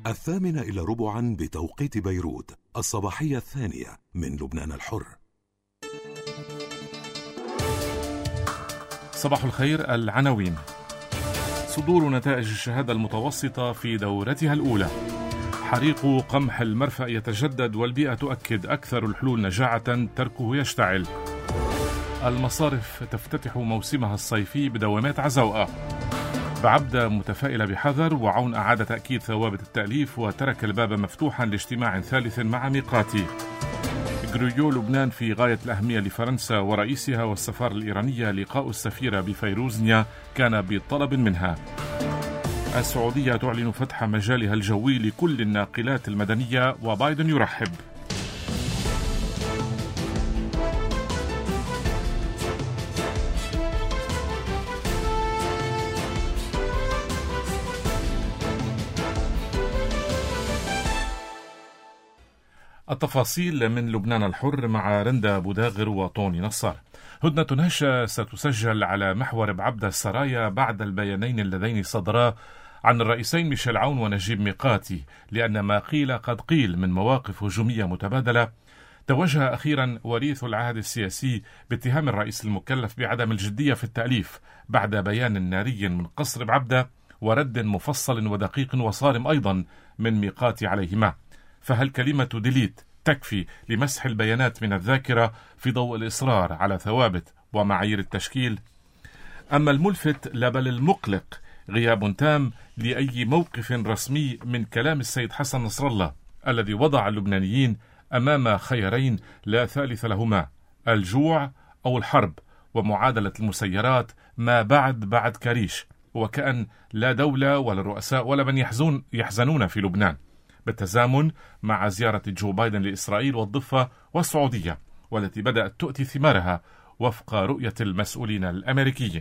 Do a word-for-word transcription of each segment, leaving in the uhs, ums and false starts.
الثامنة إلى ربعا بتوقيت بيروت، الصباحية الثانية من لبنان الحر. صباح الخير. العناوين: صدور نتائج الشهادة المتوسطة في دورتها الأولى. حريق قمح المرفأ يتجدد والبيئة تؤكد أكثر الحلول نجاعة تركه يشتعل. المصارف تفتتح موسمها الصيفي بدوامات عزوقة. بعبدة متفائلة بحذر، وعون أعاد تأكيد ثوابت التأليف وترك الباب مفتوحا لاجتماع ثالث مع ميقاتي. جريو لبنان في غاية الأهمية لفرنسا ورئيسها والسفارة الإيرانية. لقاء السفيرة بفيروزنيا كان بطلب منها. السعودية تعلن فتح مجالها الجوي لكل الناقلات المدنية وبايدن يرحب. التفاصيل من لبنان الحر مع رندا بوداغر وطوني نصار. هدنة هشة ستسجل على محور بعبدة السرايا بعد البيانين اللذين صدرا عن الرئيسين ميشيل عون ونجيب ميقاتي، لأن ما قيل قد قيل من مواقف هجومية متبادلة. توجه أخيرا وريث العهد السياسي باتهام الرئيس المكلف بعدم الجدية في التأليف بعد بيان ناري من قصر بعبدة ورد مفصل ودقيق وصارم أيضا من ميقاتي عليهما. فهل كلمة ديليت تكفي لمسح البيانات من الذاكرة في ضوء الإصرار على ثوابت ومعايير التشكيل؟ أما الملفت لا بل المقلق غياب تام لأي موقف رسمي من كلام السيد حسن نصر الله الذي وضع اللبنانيين أمام خيارين لا ثالث لهما: الجوع أو الحرب، ومعادلة المسيرات ما بعد بعد كريش، وكأن لا دولة ولا رؤساء ولا من يحزن يحزنون في لبنان، بالتزامن مع زيارة جو بايدن لإسرائيل والضفة والسعودية، والتي بدأت تؤتي ثمارها وفق رؤية المسؤولين الأمريكيين.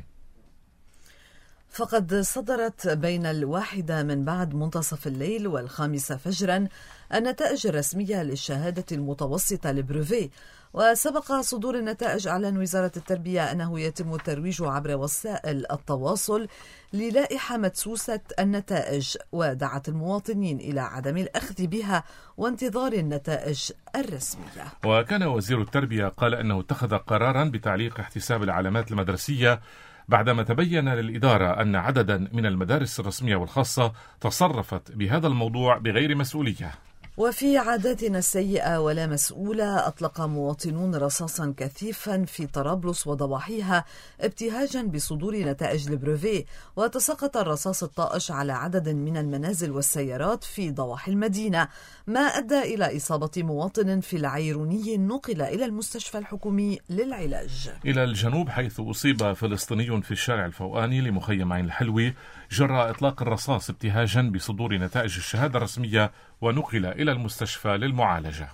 فقد صدرت بين الواحدة من بعد منتصف الليل والخامسة فجرا النتائج الرسمية للشهادة المتوسطة لبروفي، وسبق صدور النتائج أعلن وزارة التربية أنه يتم الترويج عبر وسائل التواصل للائحة مدسوسة النتائج، ودعت المواطنين إلى عدم الأخذ بها وانتظار النتائج الرسمية. وكان وزير التربية قال أنه اتخذ قرارا بتعليق احتساب العلامات المدرسية بعدما تبين للإدارة أن عددا من المدارس الرسمية والخاصة تصرفت بهذا الموضوع بغير مسؤولية. وفي عاداتنا السيئة ولا مسؤولة، أطلق مواطنون رصاصا كثيفا في طرابلس وضواحيها ابتهاجا بصدور نتائج البروفي، وتساقط الرصاص الطائش على عدد من المنازل والسيارات في ضواحي المدينة، ما أدى إلى إصابة مواطن في العيروني نقل إلى المستشفى الحكومي للعلاج. إلى الجنوب، حيث أصيب فلسطيني في الشارع الفوقاني لمخيم عين الحلوي جراء إطلاق الرصاص ابتهاجا بصدور نتائج الشهادة الرسمية، ونقل إلى المستشفى للمعالجة.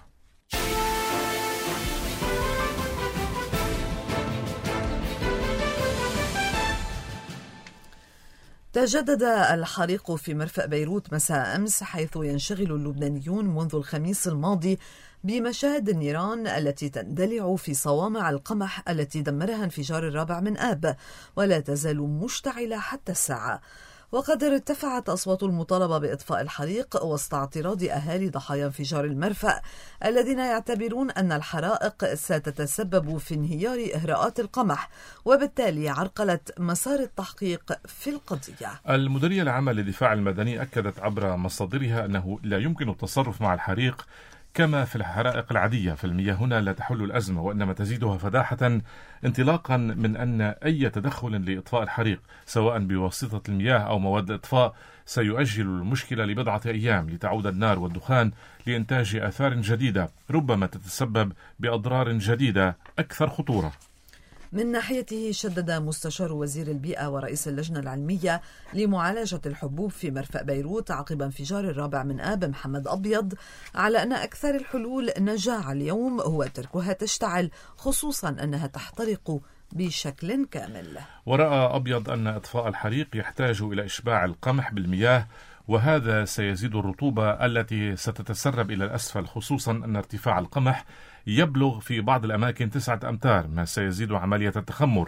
تجدد الحريق في مرفأ بيروت مساء أمس، حيث ينشغل اللبنانيون منذ الخميس الماضي بمشاهد النيران التي تندلع في صوامع القمح التي دمرها انفجار الرابع من آب، ولا تزال مشتعلة حتى الساعة. وقد ارتفعت أصوات المطالبة بإطفاء الحريق وسط اعتراض أهالي ضحايا انفجار المرفأ الذين يعتبرون أن الحرائق ستتسبب في انهيار إهراءات القمح، وبالتالي عرقلة مسار التحقيق في القضية. المديرية العامة للدفاع المدني أكدت عبر مصادرها أنه لا يمكن التصرف مع الحريق كما في الحرائق العادية، فالمياه هنا لا تحل الأزمة وإنما تزيدها فداحة، انطلاقا من أن أي تدخل لإطفاء الحريق سواء بواسطة المياه أو مواد الإطفاء سيؤجل المشكلة لبضعة أيام لتعود النار والدخان لإنتاج آثار جديدة ربما تتسبب بأضرار جديدة أكثر خطورة. من ناحيته، شدد مستشار وزير البيئة ورئيس اللجنة العلمية لمعالجة الحبوب في مرفأ بيروت عقب انفجار الرابع من آب محمد أبيض على أن أكثر الحلول نجاعة اليوم هو تركها تشتعل، خصوصا أنها تحترق بشكل كامل. ورأى أبيض أن إطفاء الحريق يحتاج إلى إشباع القمح بالمياه، وهذا سيزيد الرطوبة التي ستتسرب إلى الأسفل، خصوصا أن ارتفاع القمح يبلغ في بعض الأماكن تسعة أمتار، ما سيزيد عملية التخمر،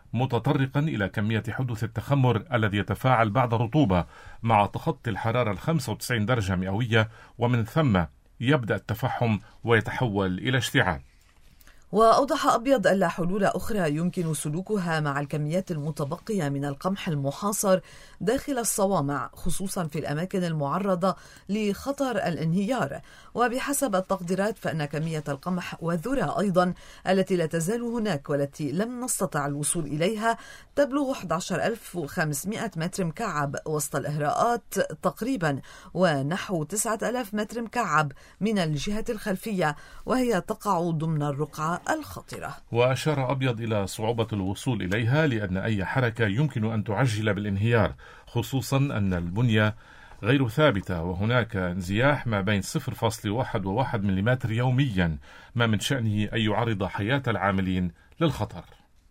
متطرقا إلى كمية حدوث التخمر الذي يتفاعل بعد الرطوبة مع تخطي الحرارة الخمسة وتسعين درجة مئوية، ومن ثم يبدأ التفحم ويتحول إلى اشتعال. وأوضح أبيض أن لا حلول أخرى يمكن سلوكها مع الكميات المتبقية من القمح المحاصر داخل الصوامع، خصوصا في الأماكن المعرضة لخطر الانهيار. وبحسب التقديرات فإن كمية القمح والذرة أيضا التي لا تزال هناك والتي لم نستطع الوصول إليها تبلغ أحد عشر ألف وخمسمائة متر مكعب وسط الإهراءات تقريبا، ونحو تسعة آلاف متر مكعب من الجهة الخلفية، وهي تقع ضمن الرقعة الخطرة. وأشار أبيض إلى صعوبة الوصول إليها لأن أي حركة يمكن أن تعجل بالانهيار، خصوصا أن البنية غير ثابتة وهناك انزياح ما بين صفر فاصلة واحد وواحد ملم يوميا، ما من شأنه أن يعرض حياة العاملين للخطر.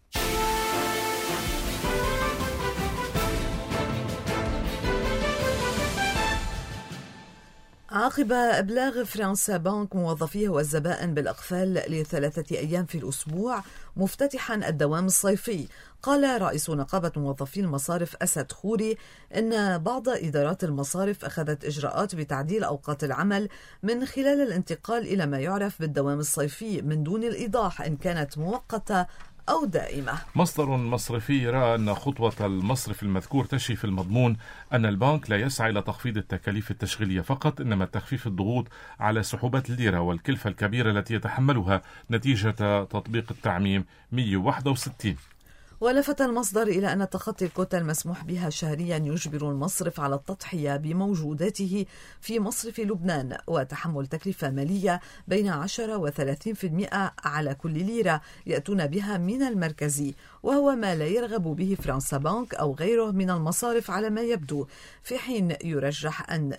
عقب إبلاغ فرنسا بانك موظفيه والزبائن بالإقفال لثلاثة أيام في الأسبوع مفتتحا الدوام الصيفي، قال رئيس نقابة موظفي المصارف أسد خوري إن بعض إدارات المصارف أخذت إجراءات بتعديل أوقات العمل من خلال الانتقال إلى ما يعرف بالدوام الصيفي من دون الإيضاح إن كانت مؤقتة أو دائمة. مصدر مصرفي يرى أن خطوة المصرف المذكور تشي في المضمون أن البنك لا يسعى إلى تخفيض التكاليف التشغيلية فقط، إنما تخفيف الضغوط على سحوبات الليرة والكلفة الكبيرة التي يتحملها نتيجة تطبيق التعميم مئة وواحد وستين. ولفت المصدر إلى أن تخطي الكوتا المسموح بها شهريا يجبر المصرف على التضحية بموجوداته في مصرف لبنان وتحمل تكلفة مالية بين عشرة وثلاثين بالمئة على كل ليرة يأتون بها من المركزي، وهو ما لا يرغب به فرنسا بانك أو غيره من المصارف على ما يبدو، في حين يرجح أن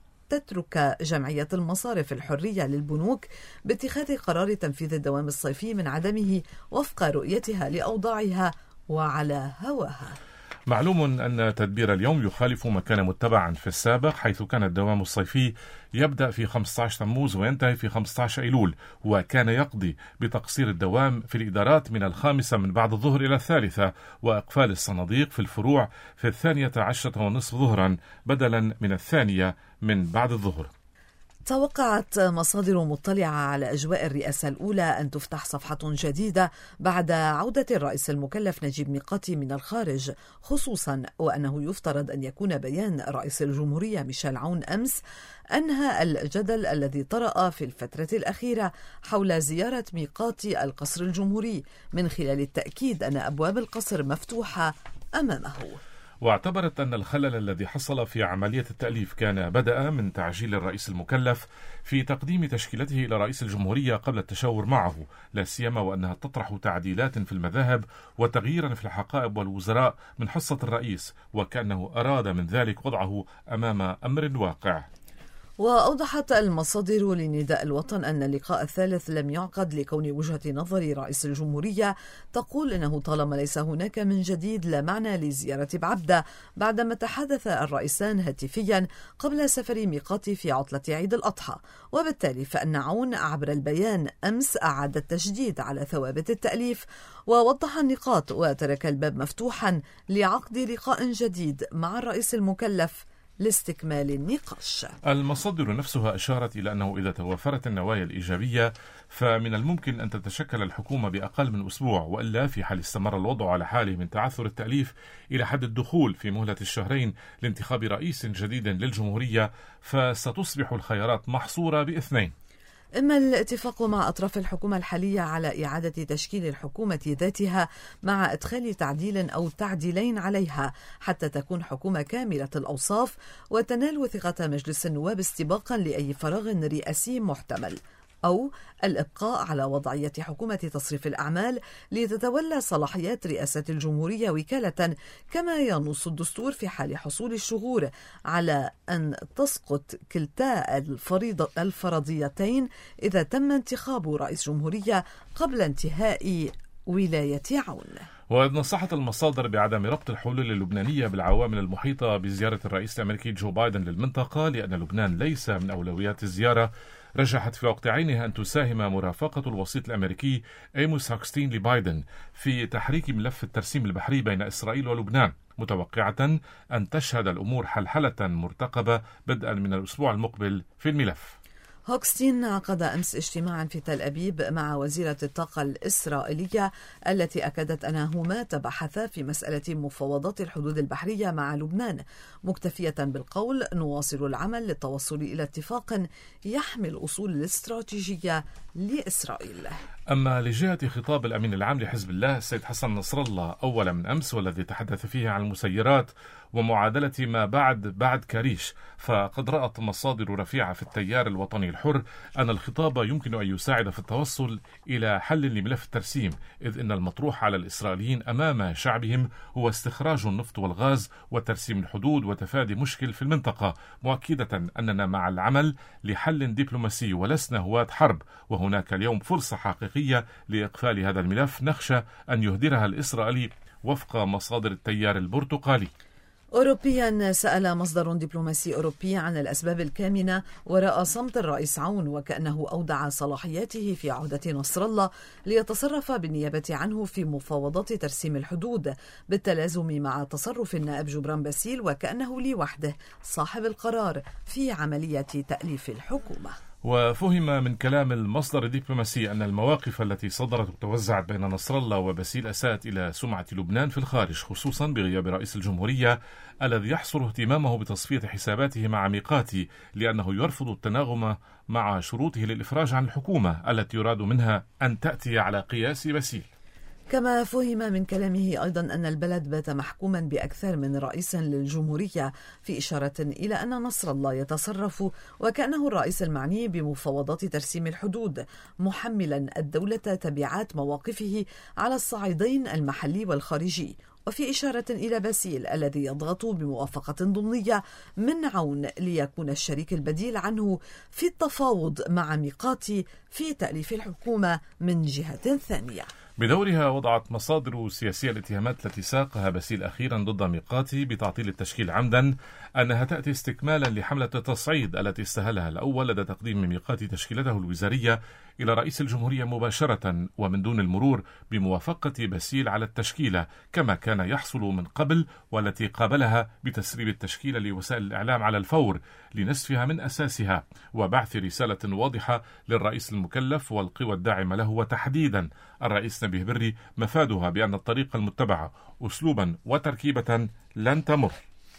تترك جمعية المصارف الحرية للبنوك باتخاذ قرار تنفيذ الدوام الصيفي من عدمه وفق رؤيتها لأوضاعها وعلى هواها. معلوم أن تدبير اليوم يخالف ما كان متبعا في السابق، حيث كان الدوام الصيفي يبدأ في خمسة عشر تموز وينتهي في خمسة عشر أيلول، وكان يقضي بتقصير الدوام في الإدارات من الخامسة من بعد الظهر إلى الثالثة، وإقفال الصناديق في الفروع في الثانية عشرة ونصف ظهرا بدلا من الثانية من بعد الظهر. توقعت مصادر مطلعة على أجواء الرئاسة الأولى أن تفتح صفحة جديدة بعد عودة الرئيس المكلف نجيب ميقاتي من الخارج، خصوصا وأنه يفترض أن يكون بيان رئيس الجمهورية ميشيل عون أمس أنهى الجدل الذي طرأ في الفترة الأخيرة حول زيارة ميقاتي القصر الجمهوري، من خلال التأكيد أن أبواب القصر مفتوحة أمامه. واعتبرت أن الخلل الذي حصل في عملية التأليف كان بدأ من تعجيل الرئيس المكلف في تقديم تشكيلته إلى رئيس الجمهورية قبل التشاور معه، لا سيما وأنها تطرح تعديلات في المذاهب وتغييرا في الحقائب والوزراء من حصة الرئيس، وكأنه أراد من ذلك وضعه أمام أمر واقع. وأوضحت المصادر لنداء الوطن أن اللقاء الثالث لم يعقد لكون وجهة نظر رئيس الجمهورية تقول إنه طالما ليس هناك من جديد لا معنى لزيارة بعبدة، بعدما تحدث الرئيسان هاتفيا قبل سفر ميقاتي في عطلة عيد الأضحى، وبالتالي فإن عون عبر البيان أمس أعاد التشديد على ثوابت التأليف ووضح النقاط وترك الباب مفتوحا لعقد لقاء جديد مع الرئيس المكلف لاستكمال النقاش. المصادر نفسها أشارت إلى أنه إذا توافرت النوايا الإيجابية فمن الممكن أن تتشكل الحكومة بأقل من أسبوع، وإلا في حال استمر الوضع على حاله من تعثر التأليف إلى حد الدخول في مهلة الشهرين لانتخاب رئيس جديد للجمهورية، فستصبح الخيارات محصورة باثنين: إما الاتفاق مع أطراف الحكومة الحالية على إعادة تشكيل الحكومة ذاتها مع إدخال تعديل أو تعديلين عليها حتى تكون حكومة كاملة الأوصاف وتنال وثيقة مجلس النواب استباقا لأي فراغ رئاسي محتمل، أو الإبقاء على وضعية حكومة تصريف الأعمال لتتولى صلاحيات رئاسة الجمهورية وكالة كما ينص الدستور في حال حصول الشغور على أن تسقط كلتا الفرضيتين إذا تم انتخاب رئيس جمهورية قبل انتهاء ولاية عون. وإذ نصحت المصادر بعدم ربط الحلول اللبنانية بالعوامل المحيطة بزيارة الرئيس الأمريكي جو بايدن للمنطقة، لأن لبنان ليس من أولويات الزيارة رجحت في وقت عينها أن تساهم مرافقة الوسيط الأمريكي إيموس هوكستين لبايدن في تحريك ملف الترسيم البحري بين إسرائيل ولبنان، متوقعة أن تشهد الأمور حلحلة مرتقبة بدءا من الأسبوع المقبل في الملف. هوكستين عقد أمس اجتماعا في تل أبيب مع وزيرة الطاقة الإسرائيلية التي أكدت أنهما تبحثا في مسألة مفاوضات الحدود البحرية مع لبنان، مكتفية بالقول نواصل العمل للتوصل إلى اتفاق يحمي الأصول الاستراتيجية لإسرائيل. أما لجهة خطاب الأمين العام لحزب الله السيد حسن نصر الله أول من أمس، والذي تحدث فيه عن المسيرات ومعادلة ما بعد بعد كريش، فقد رأت مصادر رفيعة في التيار الوطني الحر أن الخطاب يمكن أن يساعد في التوصل إلى حل لملف الترسيم، إذ إن المطروح على الإسرائيليين أمام شعبهم هو استخراج النفط والغاز وترسيم الحدود وتفادي مشكل في المنطقة، مؤكدة أننا مع العمل لحل دبلوماسي ولسنا هواة حرب، وهناك اليوم فرصة حقيقية لإقفال هذا الملف نخشى أن يهدرها الإسرائيلي وفق مصادر التيار البرتقالي. أوروبيا سأل مصدر دبلوماسي أوروبي عن الأسباب الكامنة وراء صمت الرئيس عون، وكأنه أودع صلاحياته في عهدة نصر الله ليتصرف بالنيابة عنه في مفاوضات ترسيم الحدود بالتلازم مع تصرف النائب جبران باسيل، وكأنه لوحده صاحب القرار في عملية تأليف الحكومة. وفهم من كلام المصدر الدبلوماسي أن المواقف التي صدرت وتوزعت بين نصر الله وباسيل أساءت إلى سمعة لبنان في الخارج، خصوصا بغياب رئيس الجمهورية الذي يحصر اهتمامه بتصفية حساباته مع ميقاتي، لأنه يرفض التناغم مع شروطه للإفراج عن الحكومة التي يراد منها أن تأتي على قياس باسيل. كما فهم من كلامه أيضا أن البلد بات محكوما بأكثر من رئيس للجمهورية، في إشارة إلى أن نصر الله يتصرف وكأنه الرئيس المعني بمفاوضات ترسيم الحدود، محملا الدولة تبعات مواقفه على الصعيدين المحلي والخارجي، وفي إشارة إلى باسيل الذي يضغط بموافقة ضمنية من عون ليكون الشريك البديل عنه في التفاوض مع ميقاتي في تأليف الحكومة من جهة ثانية. بدورها وضعت مصادر سياسية الاتهامات التي ساقها باسيل أخيرا ضد ميقاتي بتعطيل التشكيل عمدا أنها تأتي استكمالا لحملة التصعيد التي استهلها الأول لدى تقديم ميقاتي تشكيلته الوزارية إلى رئيس الجمهورية مباشرة ومن دون المرور بموافقة باسيل على التشكيلة، كما كان يحصل من قبل، والتي قابلها بتسريب التشكيلة لوسائل الإعلام على الفور لنسفها من أساسها وبعث رسالة واضحة للرئيس المكلف والقوى الداعمة له، وتحديدا الرئيس نبيه بري، مفادها بأن الطريقة المتبعة أسلوبا وتركيبة لن تمر.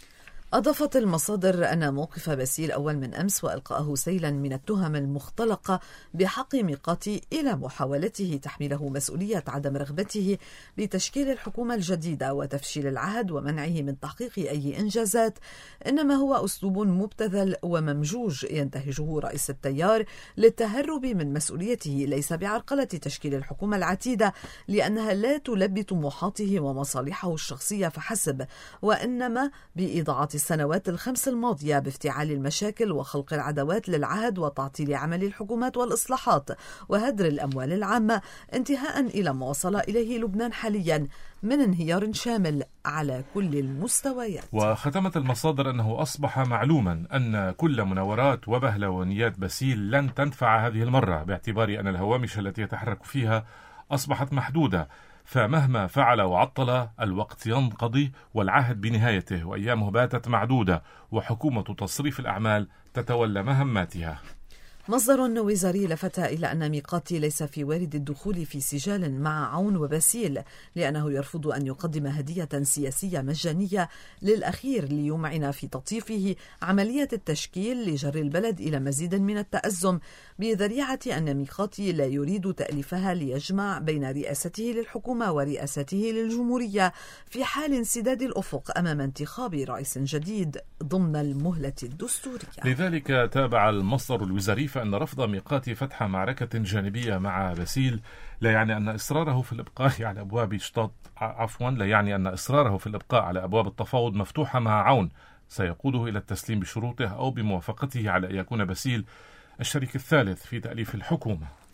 أضافت المصادر أن موقف باسيل أول من أمس وإلقاءه سيلا من التهم المختلقة بحق ميقاتي إلى محاولته تحميله مسؤولية عدم رغبته بتشكيل الحكومة الجديدة وتفشيل العهد ومنعه من تحقيق أي إنجازات، إنما هو أسلوب مبتذل وممجوج ينتهجه رئيس التيار للتهرب من مسؤوليته، ليس بعرقلة تشكيل الحكومة العتيدة لأنها لا تلبي طموحاته ومصالحه الشخصية فحسب، وإنما بإضاعة السنوات الخمس الماضية بافتعال المشاكل وخلق العداوات للعهد وتعطيل عمل الحكومات والإصلاحات وهدر الأموال العامة، انتهاء إلى ما وصل إليه لبنان حاليا من انهيار شامل على كل المستويات. وختمت المصادر أنه أصبح معلوما أن كل مناورات وبهلوانيات باسيل لن تنفع هذه المرة، باعتبار أن الهوامش التي يتحرك فيها أصبحت محدودة، فمهما فعل وعطل الوقت ينقضي والعهد بنهايته، وأيامه باتت معدودة وحكومة تصريف الأعمال تتولى مهماتها. مصدر وزاري لفت إلى أن ميقاتي ليس في وارد الدخول في سجال مع عون وباسيل، لأنه يرفض أن يقدم هدية سياسية مجانية للأخير ليمعن في تطييفه عملية التشكيل لجر البلد إلى مزيد من التأزم، بذريعة أن ميقاتي لا يريد تأليفها ليجمع بين رئاسته للحكومة ورئاسته للجمهورية في حال انسداد الأفق أمام انتخاب رئيس جديد ضمن المهلة الدستورية. لذلك تابع المصدر الوزاري فإن رفض ميقاتي فتح معركة جانبية مع باسيل لا يعني أن إصراره في الإبقاء على أبواب شطاط عفوا لا يعني أن إصراره في الإبقاء على أبواب التفاوض مفتوحة مع عون سيقوده إلى التسليم بشروطه أو بموافقته على أن يكون باسيل الشريك الثالث في تأليف الحكومة.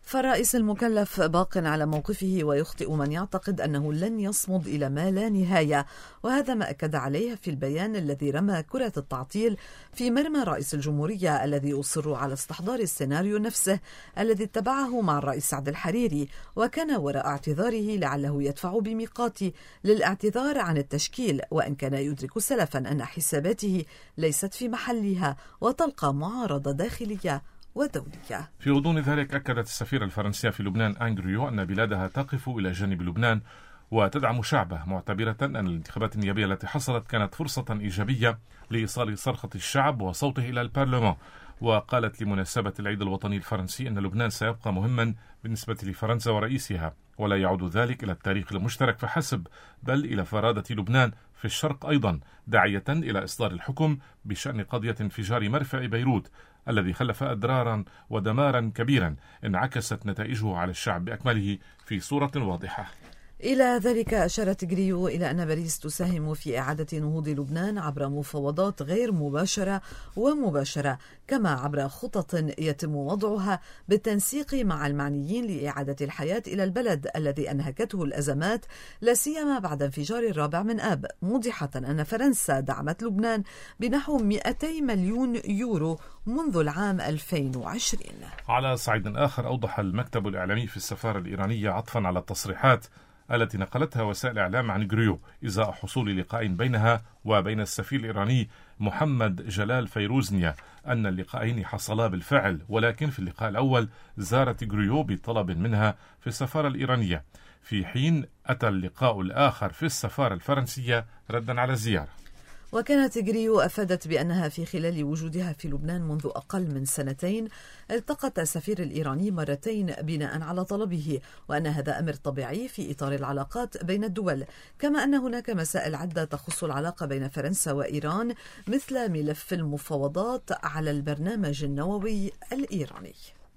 فالرئيس المكلف باق على موقفه، ويخطئ من يعتقد أنه لن يصمد إلى ما لا نهاية، وهذا ما أكد عليه في البيان الذي رمى كرة التعطيل في مرمى رئيس الجمهورية الذي يصر على استحضار السيناريو نفسه الذي اتبعه مع الرئيس سعد الحريري، وكان وراء اعتذاره لعله يدفع بميقاتي للاعتذار عن التشكيل، وإن كان يدرك سلفا أن حساباته ليست في محلها وتلقى معارضة داخلية ودولية. في غضون ذلك أكدت السفيرة الفرنسية في لبنان آن غريو أن بلادها تقف إلى جانب لبنان وتدعم شعبه، معتبرة أن الانتخابات النيابية التي حصلت كانت فرصة إيجابية لإيصال صرخة الشعب وصوته إلى البرلمان. وقالت لمناسبة العيد الوطني الفرنسي أن لبنان سيبقى مهما بالنسبة لفرنسا ورئيسها، ولا يعود ذلك إلى التاريخ المشترك فحسب، بل إلى فرادة لبنان في الشرق أيضا، داعية إلى إصدار الحكم بشأن قضية انفجار مرفأ بيروت الذي خلف أضرارا ودمارا كبيرا انعكست نتائجه على الشعب بأكمله في صورة واضحة. إلى ذلك أشارت غريو إلى أن باريس تساهم في إعادة نهوض لبنان عبر مفاوضات غير مباشرة ومباشرة، كما عبر خطط يتم وضعها بالتنسيق مع المعنيين لإعادة الحياة إلى البلد الذي أنهكته الأزمات، لا سيما بعد انفجار الرابع من آب، موضحة أن فرنسا دعمت لبنان بنحو مئتي مليون يورو منذ العام ألفين وعشرين. على صعيد آخر، أوضح المكتب الإعلامي في السفارة الإيرانية عطفا على التصريحات التي نقلتها وسائل الإعلام عن غريو إزاء حصول لقاء بينها وبين السفير الإيراني محمد جلال فيروزنيا أن اللقاءين حصلا بالفعل، ولكن في اللقاء الأول زارت غريو بطلب منها في السفارة الإيرانية، في حين أتى اللقاء الآخر في السفارة الفرنسية ردا على الزيارة. وكانت غريو أفادت بأنها في خلال وجودها في لبنان منذ أقل من سنتين التقت السفير الإيراني مرتين بناء على طلبه، وأن هذا أمر طبيعي في إطار العلاقات بين الدول، كما أن هناك مسائل عدة تخص العلاقة بين فرنسا وإيران مثل ملف المفاوضات على البرنامج النووي الإيراني.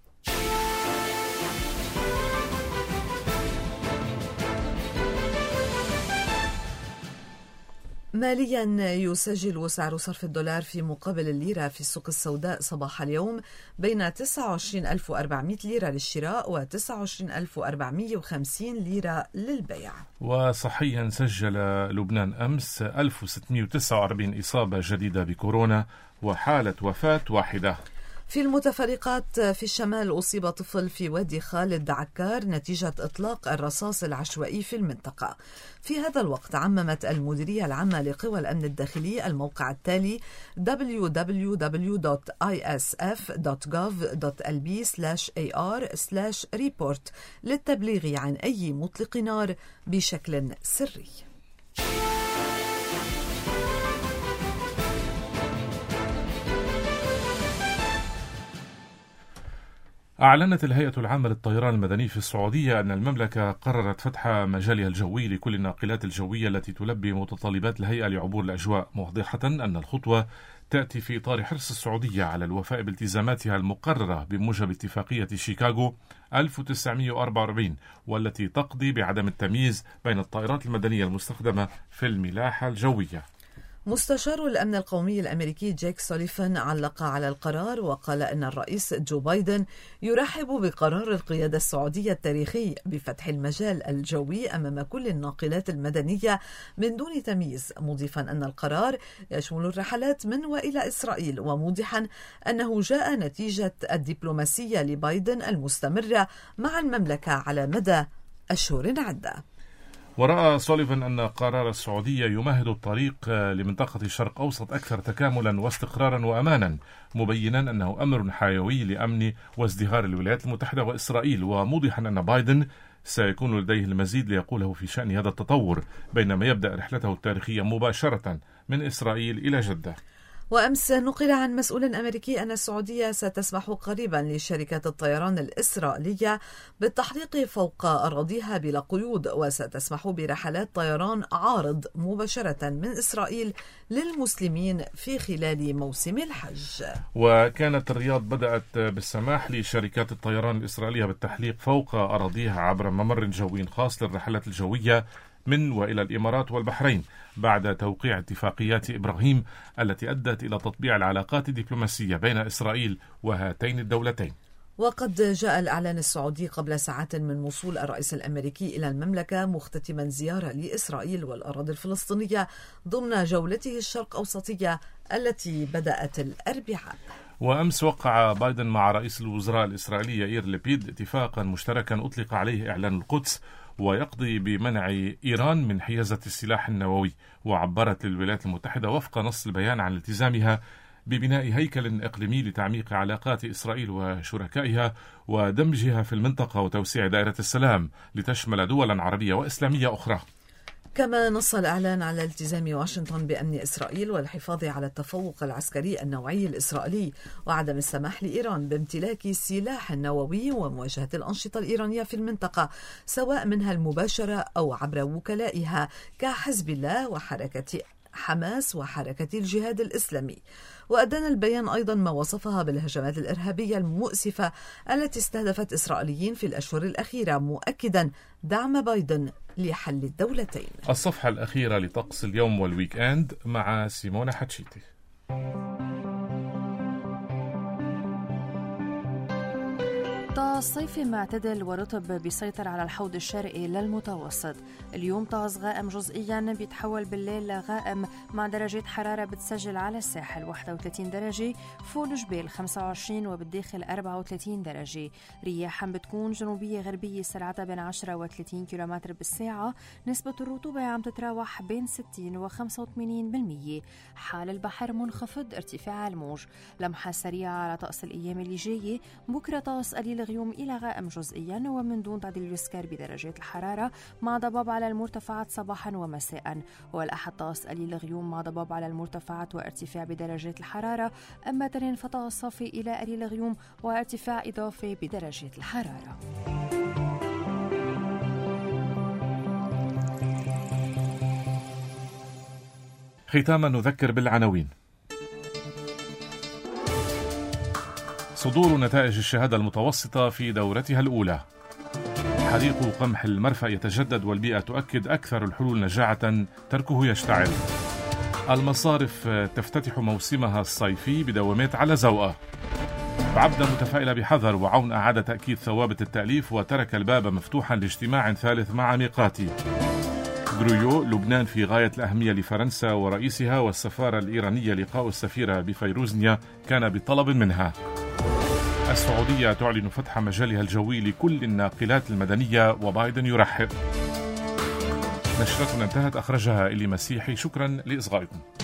ماليا، يسجل سعر صرف الدولار في مقابل الليرة في السوق السوداء صباح اليوم بين تسعة وعشرين ألف وأربعمئة ليرة للشراء و تسعة وعشرين ألف وأربعمئة وخمسين ليرة للبيع. وصحيا، سجل لبنان أمس ألف وستمئة وتسعة وأربعين إصابة جديدة بكورونا وحالة وفاة واحدة. في المتفرقات، في الشمال أصيب طفل في وادي خالد عكار نتيجة إطلاق الرصاص العشوائي في المنطقة. في هذا الوقت عممت المديرية العامة لقوى الأمن الداخلي الموقع التالي دبليو دبليو دبليو دوت آي إس إف دوت جوف دوت إل بي سلاش إيه آر سلاش ريبورت للتبليغ عن أي مطلق نار بشكل سري. أعلنت الهيئة العامة للطيران المدني في السعودية أن المملكة قررت فتح مجالها الجوي لكل الناقلات الجوية التي تلبي متطلبات الهيئة لعبور الأجواء، موضحة أن الخطوة تأتي في إطار حرص السعودية على الوفاء بالتزاماتها المقررة بموجب اتفاقية شيكاغو ألف وتسعمئة وأربعة وأربعين، والتي تقضي بعدم التمييز بين الطائرات المدنية المستخدمة في الملاحة الجوية. مستشار الأمن القومي الأمريكي جيك سوليفان علق على القرار وقال أن الرئيس جو بايدن يرحب بقرار القيادة السعودية التاريخي بفتح المجال الجوي أمام كل الناقلات المدنية من دون تمييز، مضيفا أن القرار يشمل الرحلات من وإلى إسرائيل، وموضحا أنه جاء نتيجة الدبلوماسية لبايدن المستمرة مع المملكة على مدى أشهر عدة. ورأى سوليفان أن قرار السعودية يمهد الطريق لمنطقة الشرق أوسط أكثر تكاملا واستقرارا وأمانا، مبينا أنه أمر حيوي لأمن وازدهار الولايات المتحدة وإسرائيل، وموضحا أن بايدن سيكون لديه المزيد ليقوله في شأن هذا التطور، بينما يبدأ رحلته التاريخية مباشرة من إسرائيل إلى جدة. وأمس نقل عن مسؤول أمريكي أن السعودية ستسمح قريبا لشركات الطيران الإسرائيلية بالتحليق فوق أراضيها بلا قيود، وستسمح برحلات طيران عارض مباشرة من إسرائيل للمسلمين في خلال موسم الحج. وكانت الرياض بدأت بالسماح لشركات الطيران الإسرائيلية بالتحليق فوق أراضيها عبر ممر جوي خاص للرحلات الجوية من وإلى الإمارات والبحرين بعد توقيع اتفاقيات إبراهيم التي أدت إلى تطبيع العلاقات الدبلوماسية بين إسرائيل وهاتين الدولتين. وقد جاء الإعلان السعودي قبل ساعات من وصول الرئيس الأمريكي إلى المملكة مختتما زيارة لإسرائيل والأراضي الفلسطينية ضمن جولته الشرق أوسطية التي بدأت الأربعاء. وأمس وقع بايدن مع رئيس الوزراء الإسرائيلي يائير لبيد اتفاقا مشتركا أطلق عليه إعلان القدس ويقضي بمنع إيران من حيازة السلاح النووي. وعبرت الولايات المتحدة وفق نص البيان عن التزامها ببناء هيكل إقليمي لتعميق علاقات إسرائيل وشركائها ودمجها في المنطقة وتوسيع دائرة السلام لتشمل دولا عربية وإسلامية أخرى. كما نص الإعلان على التزام واشنطن بأمن إسرائيل والحفاظ على التفوق العسكري النوعي الإسرائيلي وعدم السماح لإيران بامتلاك السلاح النووي ومواجهة الأنشطة الإيرانية في المنطقة سواء منها المباشرة أو عبر وكلائها كحزب الله وحركة حماس وحركة الجهاد الإسلامي. وأدان البيان أيضا ما وصفها بالهجمات الإرهابية المؤسفة التي استهدفت إسرائيليين في الأشهر الأخيرة، مؤكدا دعم بايدن لحل الدولتين. الصفحة الأخيرة لطقس اليوم والويك أند مع سيمونة حتشيتي. طقس صيفي معتدل ورطب بيسيطر على الحوض الشرقي للمتوسط. اليوم طقس غائم جزئيا بيتحول بالليل لغائم مع درجة حرارة بتسجل على الساحل واحد وثلاثين درجة، فوق الجبال خمسة وعشرين وبالداخل أربعة وثلاثين درجة. رياح بتكون جنوبية غربية سرعتها بين عشرة وثلاثين كيلومتر بالساعة. نسبة الرطوبة عم تتراوح بين ستين وخمسة وثمانين بالمية. حال البحر منخفض، ارتفاع الموج. لمحة سريعة على طقس الأيام اللي جاية. بكرة طقس قليل غيوم إلى غائم جزئيا ومن دون تعديل يسكر بدرجات الحرارة مع ضباب على المرتفعات صباحا ومساء. والأحد طقس قليل غيوم مع ضباب على المرتفعات وارتفاع بدرجات الحرارة. أما تنين فطقس صافي إلى قليل غيوم وارتفاع إضافي بدرجات الحرارة. ختاما نذكر بالعناوين. صدور نتائج الشهادة المتوسطة في دورتها الأولى. حريق قمح المرفأ يتجدد والبيئة تؤكد أكثر الحلول نجاعة تركه يشتعل. المصارف تفتتح موسمها الصيفي بدوامات على زوقة. بعبدة متفائلة بحذر وعون أعاد تأكيد ثوابت التأليف وترك الباب مفتوحا لاجتماع ثالث مع ميقاتي. غرويو لبنان في غاية الأهمية لفرنسا ورئيسها والسفارة الإيرانية لقاء السفيرة بفيروزنيا كان بطلب منها. السعودية تعلن فتح مجالها الجوي لكل الناقلات المدنية وبايدن يرحب. نشرتنا انتهت، أخرجها إلي مسيحي. شكرا لإصغائكم.